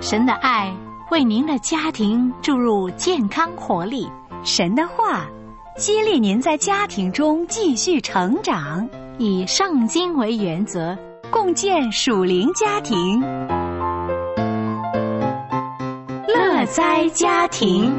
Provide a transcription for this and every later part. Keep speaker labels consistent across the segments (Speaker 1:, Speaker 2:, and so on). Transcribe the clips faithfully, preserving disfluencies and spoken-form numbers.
Speaker 1: 神的爱为您的家庭注入健康活力，
Speaker 2: 神的话激励您在家庭中继续成长，
Speaker 1: 以圣经为原则，
Speaker 2: 共建属灵家庭。
Speaker 1: 乐哉家庭。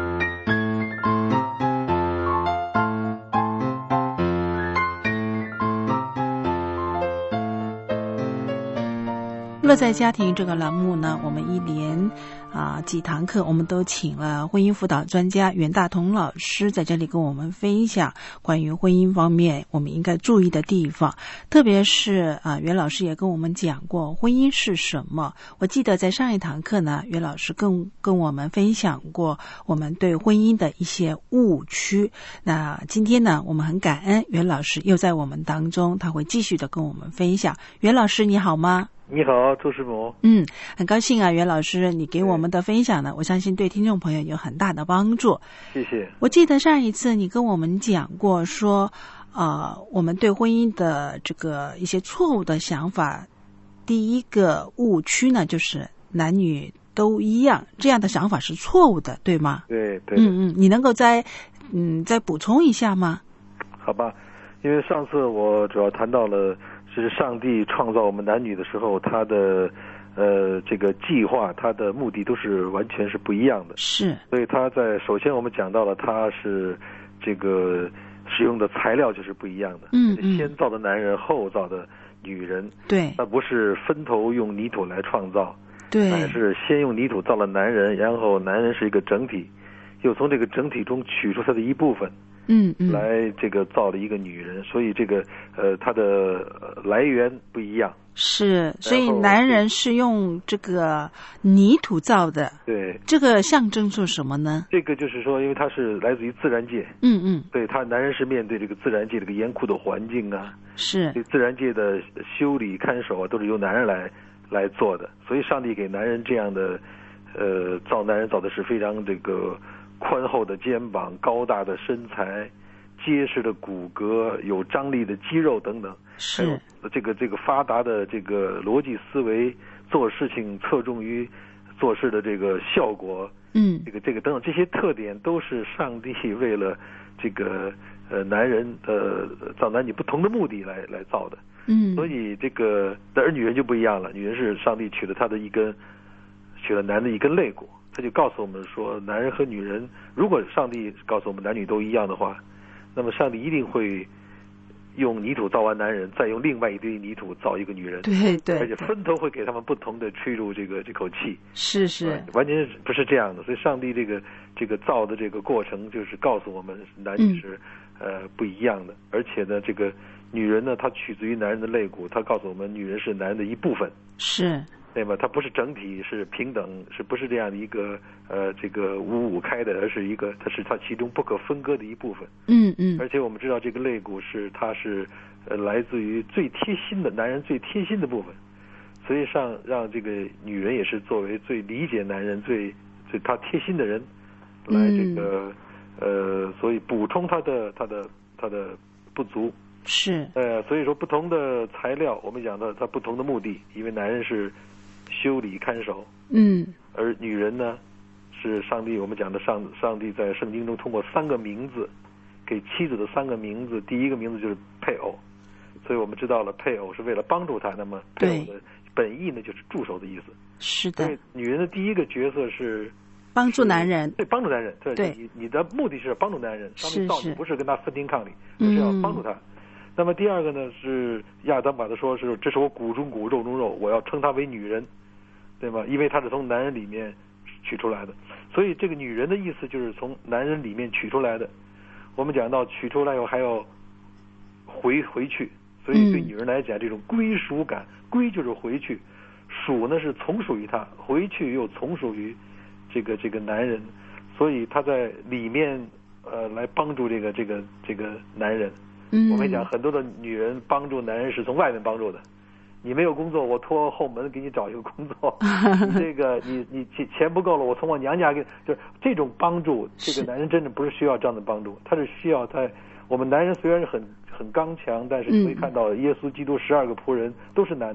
Speaker 3: 乐在家庭这个栏目呢，我们一连啊几堂课，我们都请了婚姻辅导专家袁大同老师在这里跟我们分享关于婚姻方面我们应该注意的地方，特别是啊袁老师也跟我们讲过婚姻是什么。我记得在上一堂课呢，袁老师跟跟我们分享过我们对婚姻的一些误区。那今天呢，我们很感恩袁老师又在我们当中，他会继续的跟我们分享。袁老师你好吗？
Speaker 4: 你好，周师母。
Speaker 3: 嗯，很高兴啊，袁老师，你给我们的分享呢，我相信对听众朋友有很大的帮助。
Speaker 4: 谢谢。
Speaker 3: 我记得上一次你跟我们讲过说，呃，我们对婚姻的这个一些错误的想法，第一个误区呢，就是男女都一样，这样的想法是错误的，对吗？
Speaker 4: 对对。
Speaker 3: 嗯嗯，你能够再嗯再补充一下吗？
Speaker 4: 好吧，因为上次我主要谈到了。就是上帝创造我们男女的时候，他的呃这个计划，他的目的都是完全是不一样的。
Speaker 3: 是，
Speaker 4: 所以他在首先我们讲到了，他是这个使用的材料就是不一样的。
Speaker 3: 嗯嗯，
Speaker 4: 先造的男人，后造的女人。
Speaker 3: 对，
Speaker 4: 他不是分头用泥土来创造，
Speaker 3: 对，
Speaker 4: 乃是先用泥土造了男人，然后男人是一个整体，又从这个整体中取出他的一部分。
Speaker 3: 嗯嗯，
Speaker 4: 来这个造了一个女人，所以这个呃它的来源不一样。
Speaker 3: 是，所以男人是用这个泥土造的。
Speaker 4: 对，
Speaker 3: 这个象征着什么呢？
Speaker 4: 这个就是说，因为它是来自于自然界。
Speaker 3: 嗯嗯，
Speaker 4: 对，他男人是面对这个自然界这个严酷的环境啊，
Speaker 3: 是
Speaker 4: 对自然界的修理看守啊，都是由男人来来做的。所以上帝给男人这样的呃造男人造的是非常这个。宽厚的肩膀，高大的身材，结实的骨骼，有张力的肌肉等等，还有这个这个发达的这个逻辑思维，做事情侧重于做事的这个效果，
Speaker 3: 嗯，
Speaker 4: 这个这个等等这些特点都是上帝为了这个呃男人的造男女不同的目的来来造的，
Speaker 3: 嗯，
Speaker 4: 所以这个而女人就不一样了，女人是上帝取了她的一根，取了男的一根肋骨。他就告诉我们说，男人和女人，如果上帝告诉我们男女都一样的话，那么上帝一定会用泥土造完男人，再用另外一堆泥土造一个女人。
Speaker 3: 对对，
Speaker 4: 而且分头会给他们不同的吹入这个这口气。
Speaker 3: 是是，
Speaker 4: 完全不是这样的。所以上帝这个这个造的这个过程，就是告诉我们男女是、嗯、呃不一样的。而且呢，这个女人呢，她取自于男人的肋骨，她告诉我们，女人是男人的一部分。
Speaker 3: 是。
Speaker 4: 对吧？它不是整体，是平等，是不是这样的一个呃这个五五开的，而是一个它是它其中不可分割的一部分。
Speaker 3: 嗯嗯。
Speaker 4: 而且我们知道这个肋骨是它是呃来自于最贴心的男人最贴心的部分，所以上让这个女人也是作为最理解男人最最他贴心的人来这个、嗯、呃所以补充他的他的他的不足。
Speaker 3: 是。
Speaker 4: 呃所以说不同的材料，我们讲到它不同的目的，因为男人是修理看守，
Speaker 3: 嗯，而
Speaker 4: 女人呢，是上帝我们讲的上上帝在圣经中通过三个名字给妻子的三个名字，第一个名字就是配偶，所以我们知道了配偶是为了帮助他，那么配偶的本意呢就是助手的意思。
Speaker 3: 是的，
Speaker 4: 所以女人的第一个角色是
Speaker 3: 帮助男人，
Speaker 4: 对，帮助男人，对，
Speaker 3: 对
Speaker 4: 你你的目的是帮助男人，上帝造你不是跟他分庭抗礼，
Speaker 3: 而
Speaker 4: 是要帮助他。那么第二个呢是亚当把他说是这是我骨中骨肉中肉，我要称她为女人，对吗？因为她是从男人里面取出来的，所以这个女人的意思就是从男人里面取出来的。我们讲到取出来以后还要回回去，所以对女人来讲，这种归属感，归就是回去，属呢是从属于她，回去又从属于这个这个男人，所以她在里面呃来帮助这个这个这个男人。
Speaker 3: 嗯，
Speaker 4: 我们讲很多的女人帮助男人是从外面帮助的，你没有工作，我托后门给你找一个工作，你这个你你钱钱不够了，我从我娘家给，就是这种帮助，这个男人真的不是需要这样的帮助，他是需要在我们男人虽然是很很刚强，但是你会看到耶稣基督十二个仆人都是男的，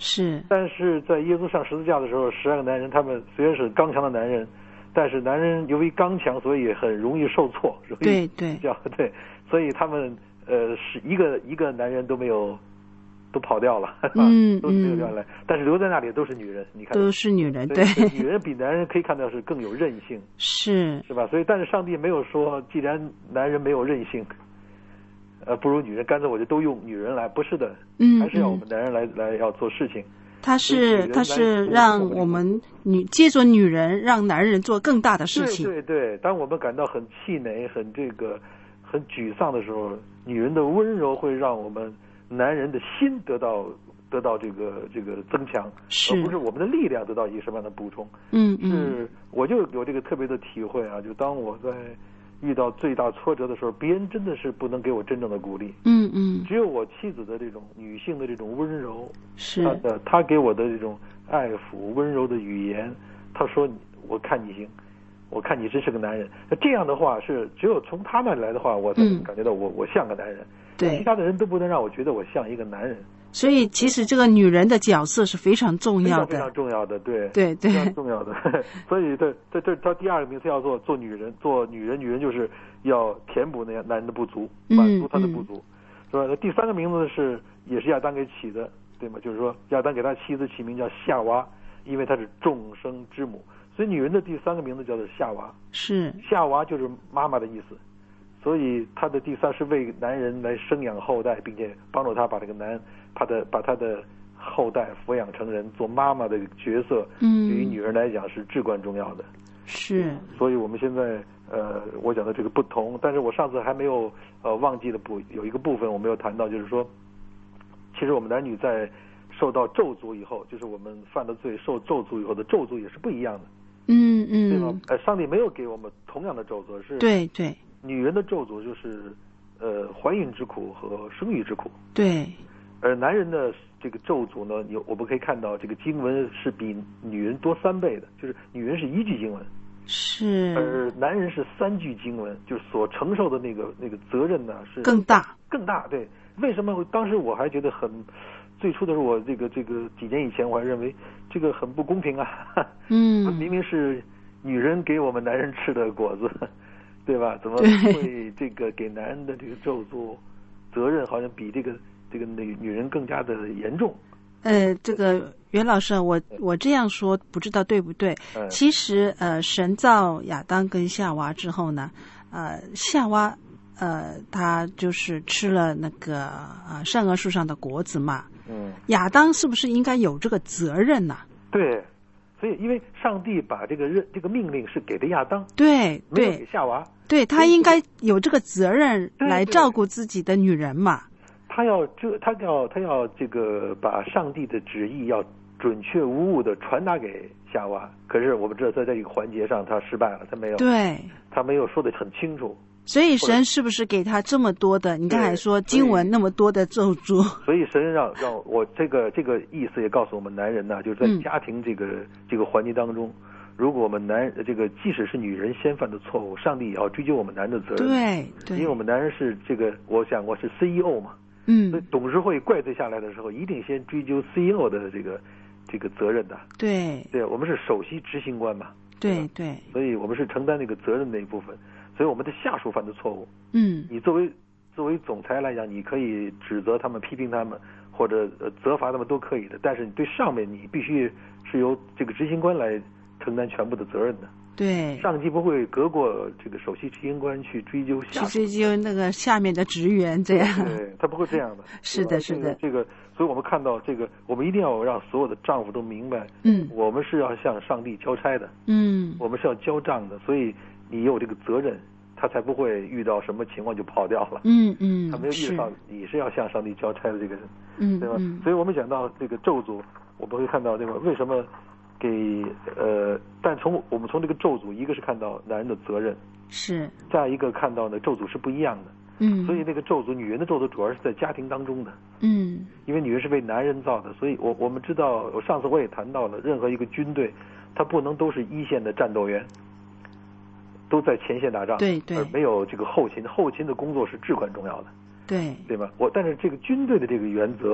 Speaker 3: 是。
Speaker 4: 但是在耶稣上十字架的时候，十二个男人他们虽然是刚强的男人，但是男人由于刚强，所以很容易受挫，容易
Speaker 3: 对对
Speaker 4: 叫对，所以他们呃是一个一个男人都没有。都跑掉了，
Speaker 3: 嗯，
Speaker 4: 都是没有掉下来，但是留在那里都是女人，你看
Speaker 3: 都是女人，对，
Speaker 4: 女人比男人可以看到是更有韧性，
Speaker 3: 是
Speaker 4: 是吧？所以，但是上帝没有说，既然男人没有韧性，呃，不如女人，干脆我就都用女人来，不是的，
Speaker 3: 嗯，
Speaker 4: 还是要我们男人来、嗯、来要做事情。
Speaker 3: 他是他是让我们女借助女人让男人做更大的事情。
Speaker 4: 对对对，当我们感到很气馁、很这个很沮丧的时候，女人的温柔会让我们。男人的心得到得到这个这个增强，
Speaker 3: 是
Speaker 4: 而不是我们的力量得到一个什么样的补充。
Speaker 3: 嗯嗯，
Speaker 4: 是我就有这个特别的体会啊，就当我在遇到最大挫折的时候，别人真的是不能给我真正的鼓励。
Speaker 3: 嗯嗯，
Speaker 4: 只有我妻子的这种女性的这种温柔，
Speaker 3: 是
Speaker 4: 她的她给我的这种爱抚温柔的语言，她说我看你行。我看你真是个男人，那这样的话是只有从他那里来的话，我才能感觉到我、嗯、我像个男人。
Speaker 3: 对，
Speaker 4: 其他的人都不能让我觉得我像一个男人。
Speaker 3: 所以其实这个女人的角色是非常重要的，
Speaker 4: 非常非常重要的，对
Speaker 3: 对对，
Speaker 4: 非常重要的。所以这这这他第二个名词要做做女人，做女人，女人就是要填补那男人的不足，满足他的不足，嗯、是吧？那第三个名字是也是亚当给起的，对吗？就是说亚当给他妻子起名叫夏娃，因为她是众生之母。所以女人的第三个名字叫做夏娃，
Speaker 3: 是
Speaker 4: 夏娃就是妈妈的意思，所以她的第三是为男人来生养后代，并且帮助他把这个男，他的把他的后代抚养成人，做妈妈的角色，
Speaker 3: 嗯，
Speaker 4: 对于女人来讲是至关重要的。
Speaker 3: 是，
Speaker 4: 所以我们现在呃，我讲的这个不同，但是我上次还没有呃忘记的部有一个部分我没有谈到，就是说，其实我们男女在受到咒诅以后，就是我们犯了罪受咒诅以后的咒诅也是不一样的。
Speaker 3: 嗯嗯，
Speaker 4: 对吗？呃，上帝没有给我们同样的咒诅，是
Speaker 3: 对对，
Speaker 4: 女人的咒诅就是呃怀孕之苦和生育之苦，
Speaker 3: 对，
Speaker 4: 而男人的这个咒诅呢，有我们可以看到这个经文是比女人多三倍的，就是女人是一句经文，
Speaker 3: 是，
Speaker 4: 而男人是三句经文，就是所承受的那个那个责任呢是
Speaker 3: 更大
Speaker 4: 更大。对，为什么当时我还觉得很。最初的时候，我这个这个几年以前，我还认为这个很不公平啊。
Speaker 3: 嗯，
Speaker 4: 明明是女人给我们男人吃的果子，对吧？怎么会这个给男人的这个咒诅责任好像比这个这个女女人更加的严重？
Speaker 3: 呃，这个袁老师，我我这样说不知道对不对？
Speaker 4: 嗯、
Speaker 3: 其实呃，神造亚当跟夏娃之后呢，呃，夏娃呃，他就是吃了那个呃善恶树上的果子嘛。
Speaker 4: 嗯，
Speaker 3: 亚当是不是应该有这个责任呢、啊？
Speaker 4: 对，所以因为上帝把这个任这个命令是给的亚当，
Speaker 3: 对对，
Speaker 4: 没有给夏娃，
Speaker 3: 对他应该有这个责任来照顾自己的女人嘛。
Speaker 4: 他要这，他要他要这个把上帝的旨意要准确无误的传达给夏娃。可是我们知道在这个环节上他失败了，他没有，
Speaker 3: 对，
Speaker 4: 他没有说得很清楚。
Speaker 3: 所以神是不是给他这么多的？你刚才说经文那么多的咒诅，
Speaker 4: 所以神让让我这个这个意思也告诉我们男人呢，就是在家庭这个、嗯、这个环节当中，如果我们男这个即使是女人先犯的错误，上帝也要追究我们男人的责任。
Speaker 3: 对对，
Speaker 4: 因为我们男人是这个，我想我是 C E O 嘛，
Speaker 3: 嗯，
Speaker 4: 所以董事会怪罪下来的时候，一定先追究 C E O 的这个这个责任的。
Speaker 3: 对
Speaker 4: 对，我们是首席执行官嘛。
Speaker 3: 对对，
Speaker 4: 所以我们是承担那个责任的一部分。所以我们的下属犯的错误，
Speaker 3: 嗯，
Speaker 4: 你作为作为总裁来讲，你可以指责他们、批评他们，或者呃责罚他们都可以的。但是你对上面，你必须是由这个执行官来承担全部的责任的。
Speaker 3: 对，
Speaker 4: 上级不会隔过这个首席执行官去追究下属，
Speaker 3: 去追究那个下面的职员这样。
Speaker 4: 对，他不会这样的。
Speaker 3: 是的，是的。
Speaker 4: 这个，所以我们看到这个，我们一定要让所有的丈夫都明白，
Speaker 3: 嗯，
Speaker 4: 我们是要向上帝交差的，
Speaker 3: 嗯，
Speaker 4: 我们是要交账的，所以你有这个责任，他才不会遇到什么情况就跑掉了。
Speaker 3: 嗯嗯，
Speaker 4: 他没有遇到你是要向上帝交差的这个人，
Speaker 3: 嗯，
Speaker 4: 对吧？
Speaker 3: 嗯、
Speaker 4: 所以我们讲到这个咒诅，我们会看到这个为什么。给呃，但从我们从这个咒诅，一个是看到男人的责任，
Speaker 3: 是，
Speaker 4: 再一个看到呢咒诅是不一样的，
Speaker 3: 嗯，
Speaker 4: 所以那个咒诅，女人的咒诅主要是在家庭当中的，
Speaker 3: 嗯，
Speaker 4: 因为女人是为男人造的，所以我我们知道，我上次我也谈到了，任何一个军队，它不能都是一线的战斗员，都在前线打仗，
Speaker 3: 对对，
Speaker 4: 而没有这个后勤，后勤的工作是至关重要的，
Speaker 3: 对，
Speaker 4: 对吧？我但是这个军队的这个原则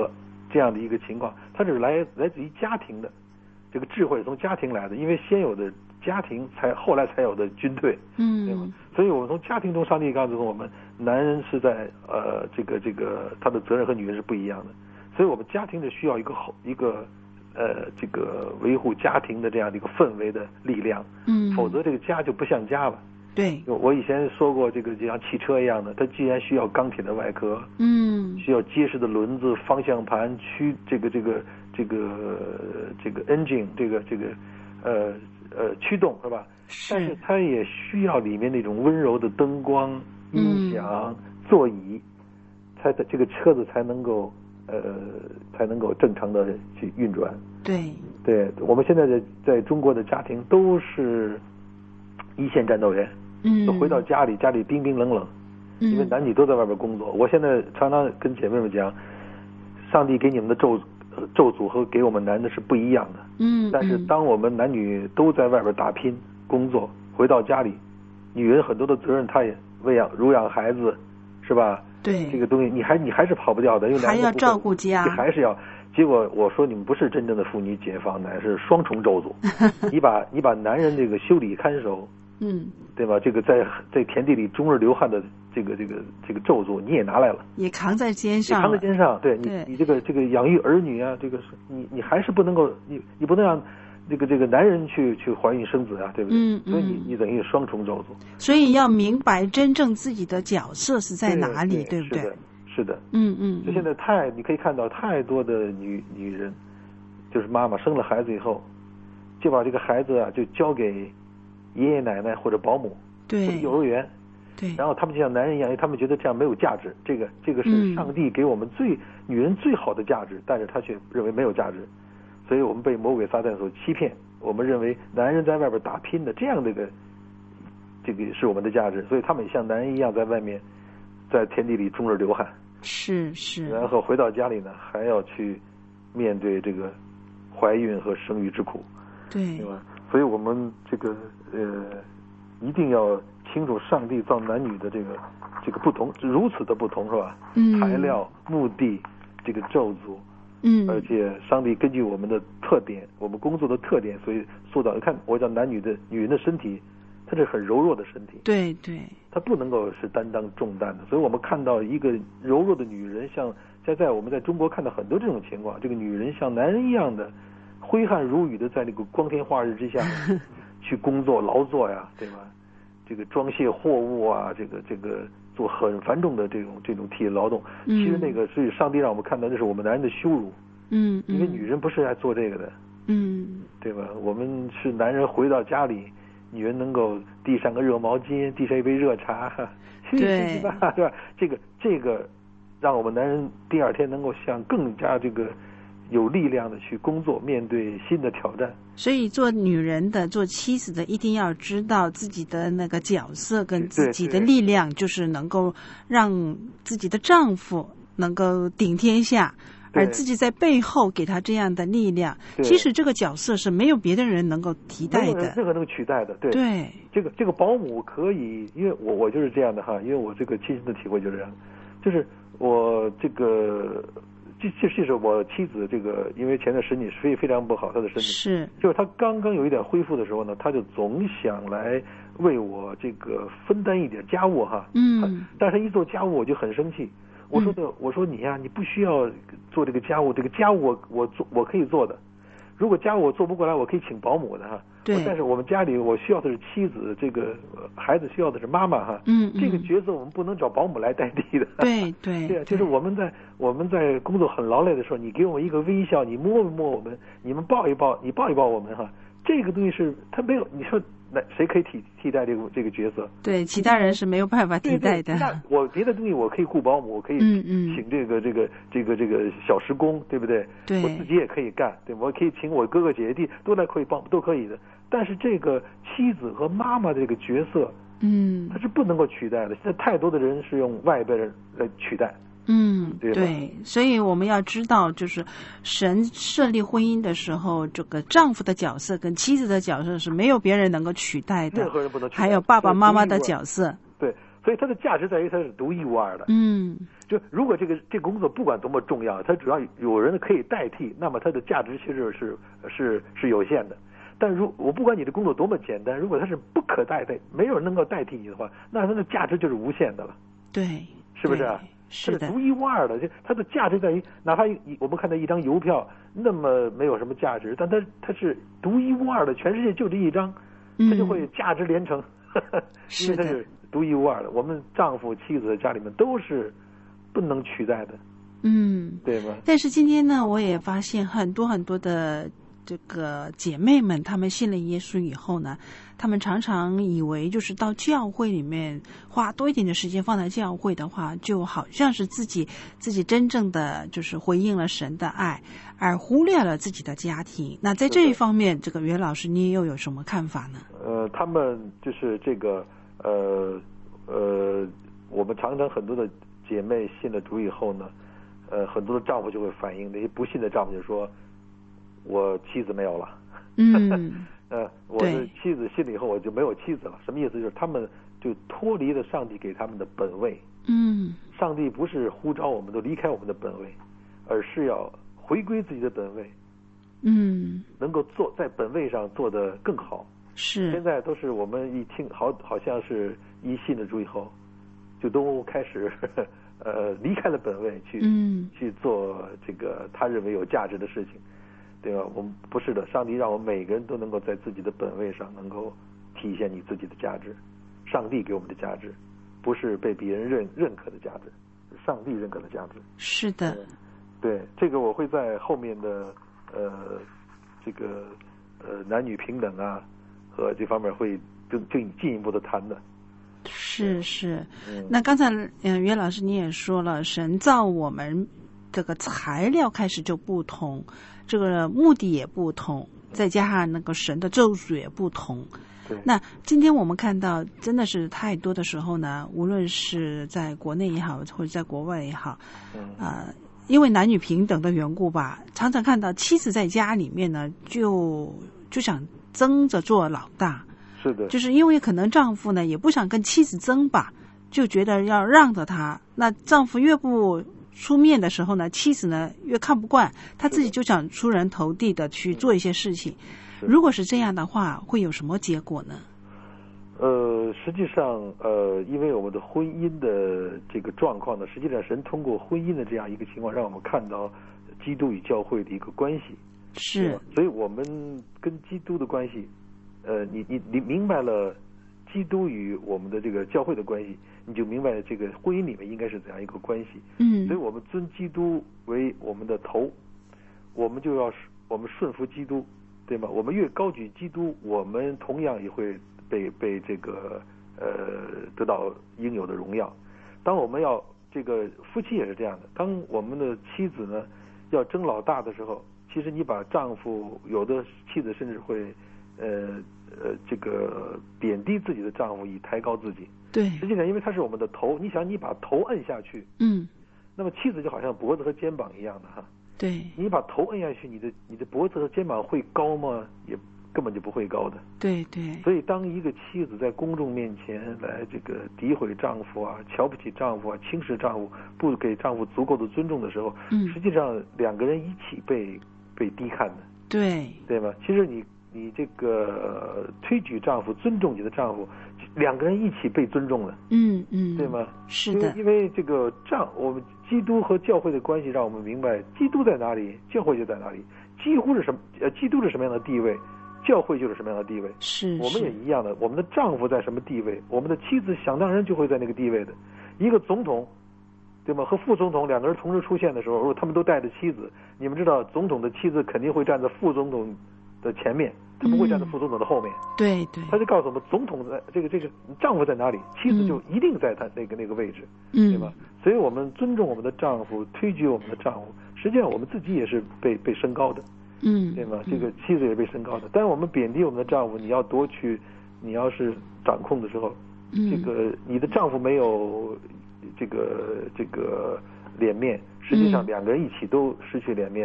Speaker 4: 这样的一个情况，它是来来自于家庭的，这个智慧是从家庭来的，因为先有的家庭才后来才有的军队，
Speaker 3: 嗯，
Speaker 4: 对吗？所以我们从家庭中，上帝告诉我们，男人是在呃这个这个他的责任和女人是不一样的，所以我们家庭是需要一个好一个呃这个维护家庭的这样的一个氛围的力量，
Speaker 3: 嗯，
Speaker 4: 否则这个家就不像家了。
Speaker 3: 对，
Speaker 4: 我以前说过，这个就像汽车一样的，它既然需要钢铁的外壳，
Speaker 3: 嗯，需
Speaker 4: 要结实的轮子、方向盘、驱这个这个这个这个 engine 这个这个呃呃驱动是吧？
Speaker 3: 是，
Speaker 4: 但是它也需要里面那种温柔的灯光、音响、嗯、座椅，才这个车子才能够呃才能够正常的去运转。
Speaker 3: 对，
Speaker 4: 对，我们现在的在中国的家庭都是一线战斗员。嗯，回到家里，家里冰冰冷冷，因为男女都在外边工作。我现在常常跟姐妹们讲，上帝给你们的咒咒诅和给我们男的是不一样的。嗯，但是当我们男女都在外边打拼工作，回到家里，女人很多的责任，她也喂养、乳养孩子，是吧？
Speaker 3: 对，
Speaker 4: 这个东西你还你还是跑不掉的，因为
Speaker 3: 还要照顾家，
Speaker 4: 你还是要。结果我说你们不是真正的妇女解放，乃是双重咒诅。你把你把男人这个修理看守。嗯，对吧？这个在在田地里终日流汗的这个这个这个咒诅，你也拿来了，
Speaker 3: 也扛在肩上，
Speaker 4: 也扛在肩上。对你，你这个这个养育儿女啊，这个是你你还是不能够，你你不能让这个这个男人去去怀孕生子啊，对不对？嗯嗯。所以你你等于双重咒诅。
Speaker 3: 所以要明白真正自己的角色是在哪里， 对, 对不对？
Speaker 4: 是的，是的。
Speaker 3: 嗯嗯。
Speaker 4: 就现在太你可以看到太多的女女人，就是妈妈生了孩子以后，就把这个孩子啊就交给爷爷奶奶或者保姆，
Speaker 3: 对，
Speaker 4: 或者幼儿园，
Speaker 3: 对，
Speaker 4: 然后他们就像男人一样，因为他们觉得这样没有价值，这个这个是上帝给我们最、嗯、女人最好的价值，但是他却认为没有价值，所以我们被魔鬼撒旦所欺骗，我们认为男人在外边打拼的这样的一个这个是我们的价值，所以他们也像男人一样在外面在田地里终日流汗，
Speaker 3: 是是，
Speaker 4: 然后回到家里呢还要去面对这个怀孕和生育之苦，
Speaker 3: 对，
Speaker 4: 对吧？所以我们这个呃，一定要清楚上帝造男女的这个这个不同，如此的不同，是吧？嗯，材料、目的、这个咒诅，嗯，而且上帝根据我们的特点，我们工作的特点，所以塑造。你看，我讲男女的女人的身体，它是很柔弱的身体，
Speaker 3: 对对，
Speaker 4: 它不能够是担当重担的。所以我们看到一个柔弱的女人，像现在我们在中国看到很多这种情况，这个女人像男人一样的。挥汗如雨的在那个光天化日之下去工作劳作呀，对吧？这个装卸货物啊，这个这个做很繁重的这种这种体力劳动，其实那个是上帝让我们看到，那是我们男人的羞辱。嗯，因为女人不是来做这个的。嗯，对吧？我们是男人回到家里，女人能够递上个热毛巾，递上一杯热茶，
Speaker 3: 对
Speaker 4: 吧？对吧？这个这个让我们男人第二天能够像更加这个。有力量的去工作，面对新的挑战。
Speaker 3: 所以做女人的、做妻子的，一定要知道自己的那个角色跟自己的力量，就是能够让自己的丈夫能够顶天下，而自己在背后给他这样的力量。其实这个角色是没有别的人能够替代的，
Speaker 4: 没有任何能够取代的。对，
Speaker 3: 对，
Speaker 4: 这个这个保姆可以，因为我我就是这样的哈，因为我这个亲身的体会就是这样，就是我这个。这这是我妻子这个，因为前段身体非非常不好，她的身体
Speaker 3: 是，
Speaker 4: 就是她刚刚有一点恢复的时候呢，她就总想来为我这个分担一点家务哈。嗯。但是，一做家务我就很生气，我说的、嗯、我说你呀、啊，你不需要做这个家务，这个家务我我做我可以做的。如果家务我做不过来，我可以请保姆的哈。
Speaker 3: 对。
Speaker 4: 但是我们家里我需要的是妻子，这个孩子需要的是妈妈哈。嗯, 嗯。这个角色我们不能找保姆来代替的。
Speaker 3: 对对。
Speaker 4: 对啊，就是我们在我们在工作很劳累的时候，你给我一个微笑，你摸一摸我们，你们抱一抱，你抱一抱我们哈。这个东西是他没有，你说那谁可以替替代这个这个角色？
Speaker 3: 对，其他人是没有办法替代的。
Speaker 4: 那我别的东西我可以雇保姆，我可以请这个、嗯嗯、这个这个这个小时工，对不对？
Speaker 3: 对，
Speaker 4: 我自己也可以干，对，我可以请我哥哥姐姐弟都来可以帮，都可以的。但是这个妻子和妈妈的这个角色，嗯，它是不能够取代的。现在太多的人是用外边人来取代。
Speaker 3: 嗯，对，对，所以我们要知道，就是神设立婚姻的时候，这个丈夫的角色跟妻子的角色是没有别人能够取代的，
Speaker 4: 任何人不能取代，
Speaker 3: 还有爸爸妈妈的角色。
Speaker 4: 对， 所以它的价值在于它是独一无二的。
Speaker 3: 嗯，
Speaker 4: 就如果这个这个工作不管多么重要，它只要有人可以代替，那么它的价值其实是是是有限的。但如我不管你的工作多么简单，如果它是不可代替，没有人能够代替你的话，那它的价值就是无限的了。
Speaker 3: 对，
Speaker 4: 是不是啊？
Speaker 3: 是的，
Speaker 4: 它是独一无二的。就它的价值在于，哪怕我们看到一张邮票那么没有什么价值，但它它是独一无二的，全世界就这一张，它就会价值连城，嗯、因为它是独一无二的。我们丈夫妻子在家里面都是不能取代的，
Speaker 3: 嗯，
Speaker 4: 对吗？
Speaker 3: 但是今天呢，我也发现很多很多的这个姐妹们，她们信了耶稣以后呢，她们常常以为就是到教会里面花多一点的时间放在教会的话，就好像是自己自己真正的就是回应了神的爱，而忽略了自己的家庭。那在这一方面，这个袁老师你又有什么看法呢？
Speaker 4: 呃，他们就是这个呃呃，我们常常很多的姐妹信了主以后呢，呃，很多的丈夫就会反映，那些不信的丈夫就说，我妻子没有了。
Speaker 3: 嗯，
Speaker 4: 呃，我的妻子信了以后，我就没有妻子了。什么意思？就是他们就脱离了上帝给他们的本位。
Speaker 3: 嗯，
Speaker 4: 上帝不是呼召我们都离开我们的本位，而是要回归自己的本位。
Speaker 3: 嗯，
Speaker 4: 能够做在本位上做得更好。
Speaker 3: 是。
Speaker 4: 现在都是我们一听好，好像是一信了主以后，就都开始呵呵呃离开了本位去、
Speaker 3: 嗯、
Speaker 4: 去做这个他认为有价值的事情，对吧？我们不是的，上帝让我们每个人都能够在自己的本位上能够体现你自己的价值，上帝给我们的价值，不是被别人认认可的价值，是上帝认可的价值。
Speaker 3: 是的，
Speaker 4: 对，这个我会在后面的呃这个呃男女平等啊和这方面会更更进一步的谈的。
Speaker 3: 是是、
Speaker 4: 嗯，
Speaker 3: 那刚才嗯袁老师你也说了，神造我们这个材料开始就不同，这个目的也不同，再加上那个神的咒诅也不同。
Speaker 4: 对，
Speaker 3: 那今天我们看到真的是太多的时候呢，无论是在国内也好，或者在国外也好，
Speaker 4: 嗯
Speaker 3: 呃，因为男女平等的缘故吧，常常看到妻子在家里面呢，就就想争着做老大。
Speaker 4: 是的，
Speaker 3: 就是因为可能丈夫呢也不想跟妻子争吧，就觉得要让着她。那丈夫越不出面的时候呢，妻子呢越看不惯，她自己就想出人头地的去做一些事情。如果是这样的话，会有什么结果呢？
Speaker 4: 呃，实际上，呃，因为我们的婚姻的这个状况呢，实际上神通过婚姻的这样一个情况，让我们看到基督与教会的一个关系。
Speaker 3: 是，
Speaker 4: 所以我们跟基督的关系。呃，你你你明白了基督与我们的这个教会的关系，你就明白这个婚姻里面应该是怎样一个关系。
Speaker 3: 嗯，
Speaker 4: 所以我们尊基督为我们的头，我们就要我们顺服基督，对吗？我们越高举基督，我们同样也会被被这个呃得到应有的荣耀。当我们要这个夫妻也是这样的，当我们的妻子呢要争老大的时候，其实你把丈夫，有的妻子甚至会。呃呃，这个贬低自己的丈夫，以抬高自己。
Speaker 3: 对，
Speaker 4: 实际上因为他是我们的头，你想你把头摁下去，
Speaker 3: 嗯，
Speaker 4: 那么妻子就好像脖子和肩膀一样的哈。
Speaker 3: 对，
Speaker 4: 你把头摁下去，你的你的脖子和肩膀会高吗？也根本就不会高的。
Speaker 3: 对对。
Speaker 4: 所以当一个妻子在公众面前来这个诋毁丈夫啊，瞧不起丈夫啊，轻视丈夫，不给丈夫足够的尊重的时候，
Speaker 3: 嗯，
Speaker 4: 实际上两个人一起被被低看的。
Speaker 3: 对，
Speaker 4: 对吗？其实你。你这个推举丈夫，尊重你的丈夫，两个人一起被尊重了，
Speaker 3: 嗯嗯，
Speaker 4: 对吗？
Speaker 3: 是的，
Speaker 4: 因为因为这个丈，我们基督和教会的关系，让我们明白，基督在哪里，教会就在哪里。几乎是什么？呃，基督是什么样的地位，教会就是什么样的地位。
Speaker 3: 是，
Speaker 4: 我们也一样的，我们的丈夫在什么地位，我们的妻子想当然就会在那个地位的。一个总统，对吗？和副总统两个人同时出现的时候，如果他们都带着妻子，你们知道，总统的妻子肯定会站在副总统的前面，他不会站在副总统的后面。
Speaker 3: 嗯、对对，
Speaker 4: 他就告诉我们，总统在这个这个丈夫在哪里，妻子就一定在他那个、嗯、那个位置，对吧？所以我们尊重我们的丈夫，推举我们的丈夫，实际上我们自己也是被被升高的，
Speaker 3: 嗯，
Speaker 4: 对吗？这个妻子也被升高的。但是我们贬低我们的丈夫，你要夺取，你要是掌控的时候，
Speaker 3: 嗯、
Speaker 4: 这个你的丈夫没有这个这个脸面。实际上两个人一起都失去脸面的，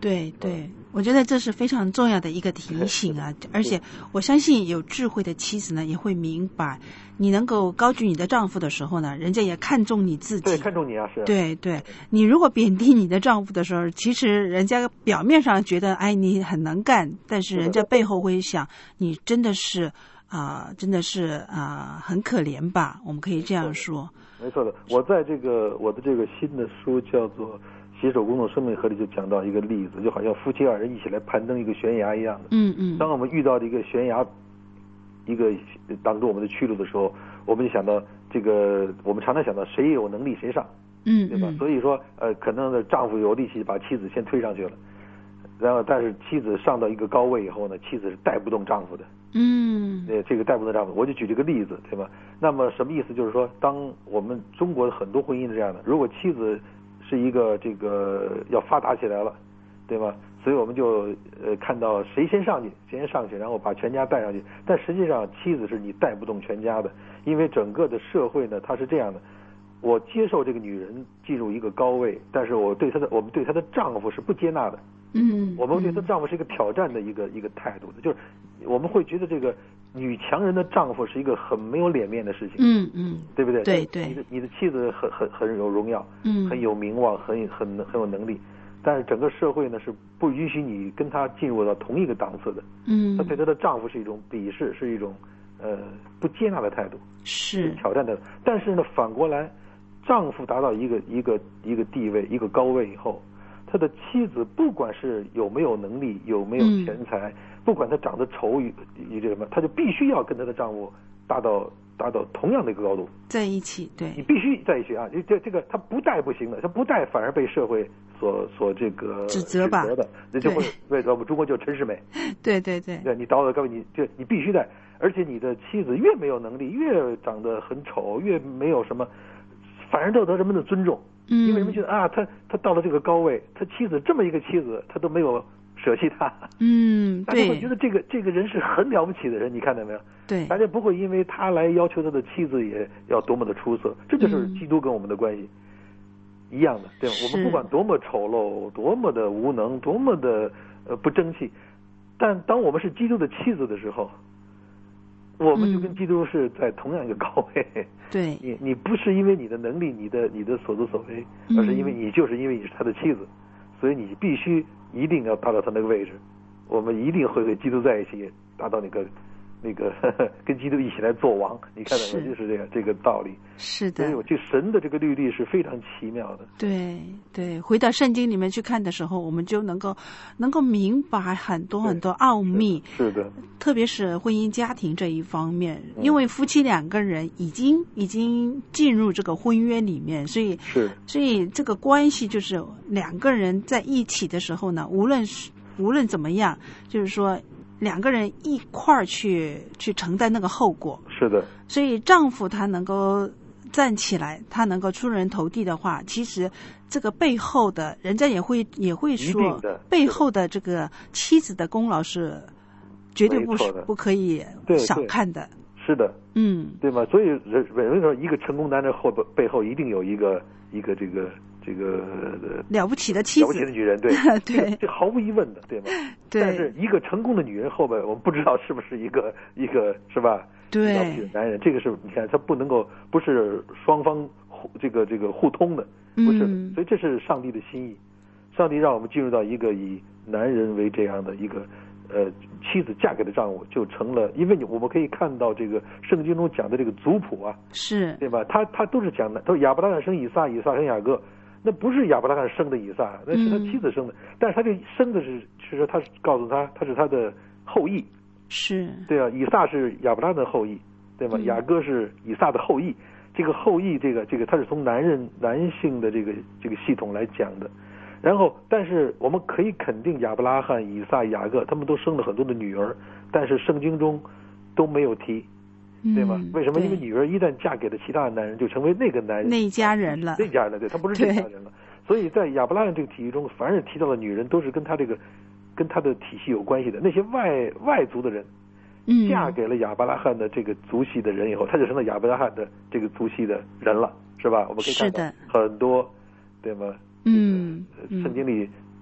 Speaker 3: 对对，我觉得这是非常重要的一个提醒啊！而且我相信有智慧的妻子呢，也会明白，你能够高举你的丈夫的时候呢，人家也看重你自己。
Speaker 4: 对，看重你啊，是。
Speaker 3: 对对，你如果贬低你的丈夫的时候，其实人家表面上觉得哎你很能干，但是人家背后会想你真的是啊、呃，真的是啊、呃，很可怜吧？我们可以这样说。
Speaker 4: 没错的，我在这个我的这个新的书叫做《携手工作生命合理》就讲到一个例子，就好像夫妻二人一起来攀登一个悬崖一样的。
Speaker 3: 嗯嗯。当
Speaker 4: 我们遇到这个悬崖，一个挡住我们的去路的时候，我们就想到这个，我们常常想到谁有能力谁上，
Speaker 3: 嗯，
Speaker 4: 对吧？所以说，呃，可能的丈夫有力气把妻子先推上去了，然后但是妻子上到一个高位以后呢，妻子是带不动丈夫的。
Speaker 3: 嗯，
Speaker 4: 呃，这个带不动丈夫，我就举这个例子，对吧？那么什么意思？就是说，当我们中国的很多婚姻是这样的，如果妻子是一个这个要发达起来了，对吧？所以我们就呃看到谁先上去，谁先上去，然后把全家带上去。但实际上，妻子是你带不动全家的，因为整个的社会呢，它是这样的：我接受这个女人进入一个高位，但是我对她的，我们对她的丈夫是不接纳的。
Speaker 3: 嗯，
Speaker 4: 我们对她丈夫是一个挑战的一个一个态度的，就是我们会觉得这个女强人的丈夫是一个很没有脸面的事情。
Speaker 3: 嗯嗯，
Speaker 4: 对不对？
Speaker 3: 对对，
Speaker 4: 你的你的妻子很很很有荣耀，
Speaker 3: 嗯，
Speaker 4: 很有名望，很很很有能力，但是整个社会呢是不允许你跟她进入到同一个档次的。
Speaker 3: 嗯，
Speaker 4: 她对她的丈夫是一种鄙视，是一种呃不接纳的态度，
Speaker 3: 是
Speaker 4: 挑战的。但是呢，反过来，丈夫达到一个一个一个地位一个高位以后，他的妻子不管是有没有能力，有没有钱财，嗯、不管他长得丑与与这什么，他就必须要跟他的丈夫达到达到同样的一个高度，在
Speaker 3: 一起。对，
Speaker 4: 你必须在一起啊！这这个他不带不行的，他不带反而被社会所所这个
Speaker 3: 指责吧？
Speaker 4: 指责的，那就会为什么中国就陈世美？
Speaker 3: 对对对，
Speaker 4: 对你到了各位，你就你必须带，而且你的妻子越没有能力，越长得很丑，越没有什么，反而得到人们的尊重。
Speaker 3: 嗯，
Speaker 4: 因为人们觉得啊，他他到了这个高位，他妻子这么一个妻子，他都没有舍弃他。
Speaker 3: 嗯，对，
Speaker 4: 大家会觉得这个这个人是很了不起的人，你看到没有？
Speaker 3: 对，
Speaker 4: 大家不会因为他来要求他的妻子也要多么的出色，这就是基督跟我们的关系、嗯、一样的，对吧？我们不管多么丑陋，多么的无能，多么的呃不争气，但当我们是基督的妻子的时候，我们就跟基督是在同样一个高位。
Speaker 3: 嗯、对，
Speaker 4: 你你不是因为你的能力、你的你的所作所为，而是因为你就是因为你是他的妻子，嗯、所以你必须一定要达到他那个位置。我们一定会和基督在一起，达到那个那个呵呵跟基督一起来做王。你看到没？就是这个这个道理。
Speaker 3: 是的，
Speaker 4: 所以我这神的这个律例是非常奇妙的。
Speaker 3: 对对，回到圣经里面去看的时候，我们就能够能够明白很多很多奥秘。
Speaker 4: 是的，
Speaker 3: 特别是婚姻家庭这一方面，嗯、因为夫妻两个人已经已经进入这个婚约里面，所以
Speaker 4: 是
Speaker 3: 所以这个关系就是两个人在一起的时候呢，无论是无论怎么样，就是说两个人一块儿去去承担那个后果。
Speaker 4: 是的，
Speaker 3: 所以丈夫他能够站起来，他能够出人头地的话，其实这个背后的人家也会也会说，背后的这个妻子的功劳是绝对不不可以小看的。
Speaker 4: 是的，
Speaker 3: 嗯，
Speaker 4: 对吗？所以人人说一个成功男人后背后一定有一个一个这个这个
Speaker 3: 了不起的妻子，
Speaker 4: 了不起的女人，对
Speaker 3: 对，
Speaker 4: 这毫无疑问的，对吗？
Speaker 3: 对。
Speaker 4: 但是一个成功的女人后边，我们不知道是不是一个一个是吧？
Speaker 3: 对，
Speaker 4: 了不起的男人，这个是你看他不能够不是双方这个这个互通的，不是的，
Speaker 3: 嗯、
Speaker 4: 所以这是上帝的心意。上帝让我们进入到一个以男人为这样的一个。呃，妻子嫁给了丈夫，就成了，因为我们可以看到这个圣经中讲的这个族谱啊，
Speaker 3: 是
Speaker 4: 对吧？他他都是讲的，都亚伯拉罕生以撒，以撒生雅各，那不是亚伯拉罕生的以撒，那是他妻子生的，嗯、但是他这生的是，是说他是告诉他他是他的后裔，
Speaker 3: 是
Speaker 4: 对啊，以撒是亚伯拉罕的后裔，对吗？嗯、雅各是以撒的后裔，这个后裔，这个这个他是从男人男性的这个这个系统来讲的。然后，但是我们可以肯定，亚伯拉罕、以撒、雅各，他们都生了很多的女儿，但是圣经中都没有提，对吗？
Speaker 3: 嗯、
Speaker 4: 为什么？因为女儿一旦嫁给了其他的男人，就成为那个男人
Speaker 3: 那家人了，
Speaker 4: 那家人了，对，他不是这家人了。所以在亚伯拉罕这个体系中，凡是提到的女人，都是跟他这个跟他的体系有关系的。那些外外族的人，
Speaker 3: 嗯，
Speaker 4: 嫁给了亚伯拉罕的这个族系的人以后，他就成了亚伯拉罕的这个族系的人了，是吧？我们可以看到很多，对吗？
Speaker 3: 嗯，
Speaker 4: 圣经里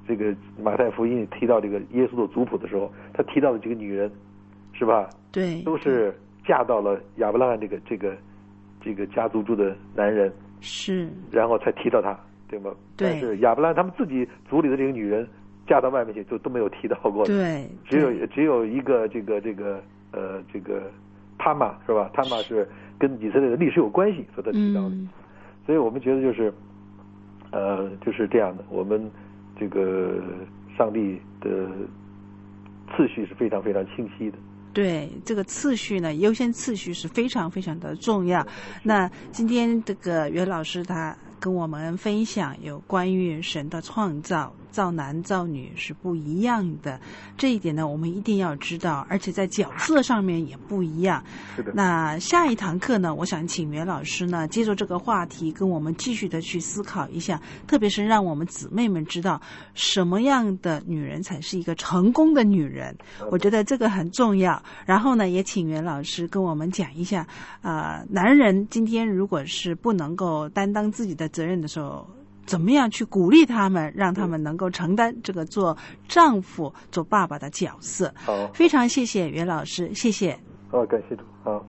Speaker 4: 这个马太福音提到这个耶稣的族谱的时候，他提到的这个女人，是吧？
Speaker 3: 对，
Speaker 4: 都是嫁到了亚伯拉罕这个这个这个家族中的男人，
Speaker 3: 是，
Speaker 4: 然后才提到他，对吗？
Speaker 3: 对。
Speaker 4: 但是亚伯拉罕他们自己族里的这个女人嫁到外面去，就都没有提到过的。
Speaker 3: 对。
Speaker 4: 只有只有一个这个这个呃这个他玛是吧？他玛是跟以色列的历史有关系，所以他提到的。嗯、所以我们觉得就是，呃，就是这样的。我们这个上帝的次序是非常非常清晰的。
Speaker 3: 对，这个次序呢，优先次序是非常非常的重要。那今天这个袁老师他跟我们分享有关于神的创造，造男造女是不一样的，这一点呢我们一定要知道，而且在角色上面也不一样。
Speaker 4: 是的。
Speaker 3: 那下一堂课呢，我想请袁老师呢接着这个话题跟我们继续的去思考一下，特别是让我们姊妹们知道什么样的女人才是一个成功的女人，我觉得这个很重要。然后呢也请袁老师跟我们讲一下呃，男人今天如果是不能够担当自己的责任的时候，怎么样去鼓励他们，让他们能够承担这个做丈夫做爸爸的角色。
Speaker 4: 好，
Speaker 3: 非常谢谢袁老师，谢谢。
Speaker 4: 好，感谢主。好。